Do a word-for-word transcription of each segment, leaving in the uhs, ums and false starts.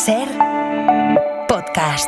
Ser podcast.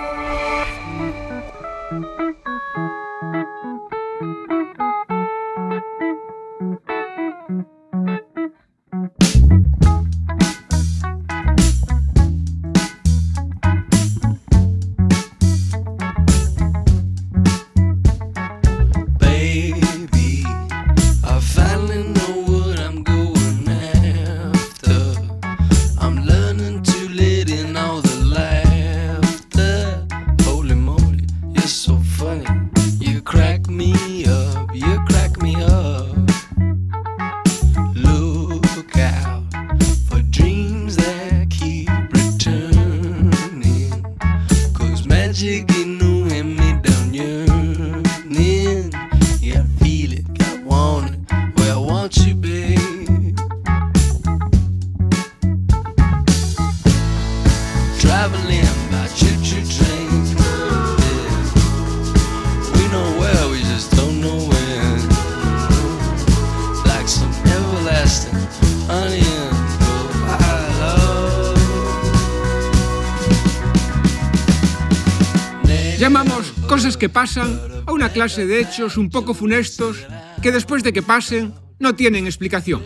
Llamamos cosas que pasan a una clase de hechos un poco funestos que después de que pasen no tienen explicación.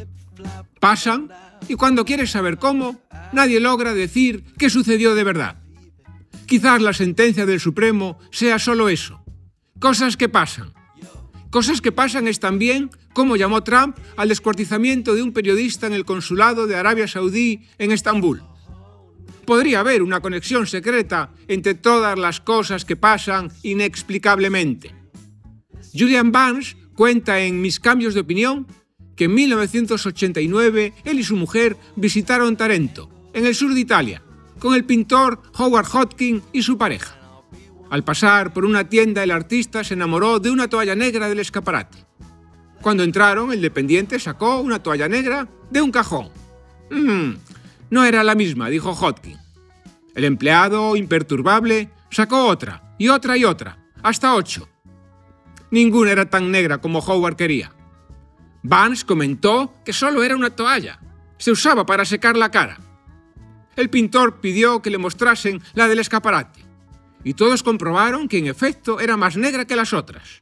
Pasan y cuando quieres saber cómo, nadie logra decir qué sucedió de verdad. Quizás la sentencia del Supremo sea solo eso. Cosas que pasan. Cosas que pasan es también cómo llamó Trump al descuartizamiento de un periodista en el consulado de Arabia Saudí en Estambul. Podría haber una conexión secreta entre todas las cosas que pasan inexplicablemente. Julian Barnes cuenta en Mis cambios de opinión que en mil novecientos ochenta y nueve él y su mujer visitaron Tarento, en el sur de Italia, con el pintor Howard Hodgkin y su pareja. Al pasar por una tienda, el artista se enamoró de una toalla negra del escaparate. Cuando entraron, el dependiente sacó una toalla negra de un cajón. Mm, no era la misma, dijo Hodgkin. El empleado, imperturbable, sacó otra, y otra y otra, hasta ocho. Ninguna era tan negra como Howard quería. Barnes comentó que solo era una toalla. Se usaba para secar la cara. El pintor pidió que le mostrasen la del escaparate, y todos comprobaron que en efecto era más negra que las otras.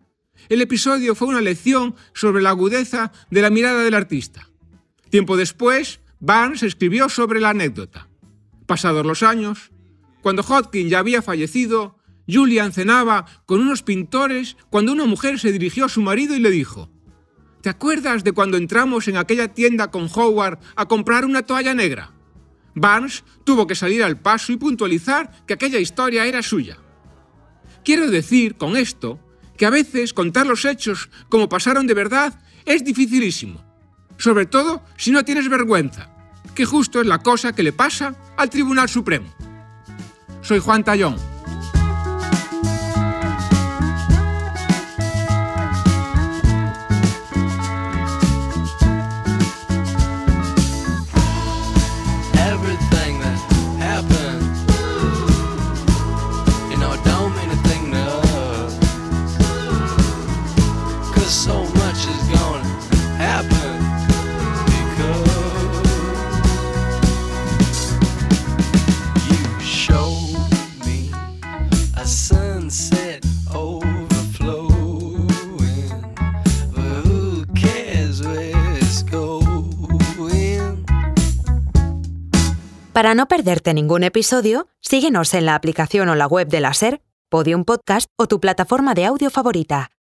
El episodio fue una lección sobre la agudeza de la mirada del artista. Tiempo después, Barnes escribió sobre la anécdota. Pasados los años, cuando Hodgkin ya había fallecido, Julian cenaba con unos pintores cuando una mujer se dirigió a su marido y le dijo: ¿te acuerdas de cuando entramos en aquella tienda con Howard a comprar una toalla negra? Barnes tuvo que salir al paso y puntualizar que aquella historia era suya. Quiero decir con esto que a veces contar los hechos como pasaron de verdad es dificilísimo, sobre todo si no tienes vergüenza, que justo es la cosa que le pasa al Tribunal Supremo. Soy Juan Tallón. Para no perderte ningún episodio, síguenos en la aplicación o la web de la SER, Podium Podcast o tu plataforma de audio favorita.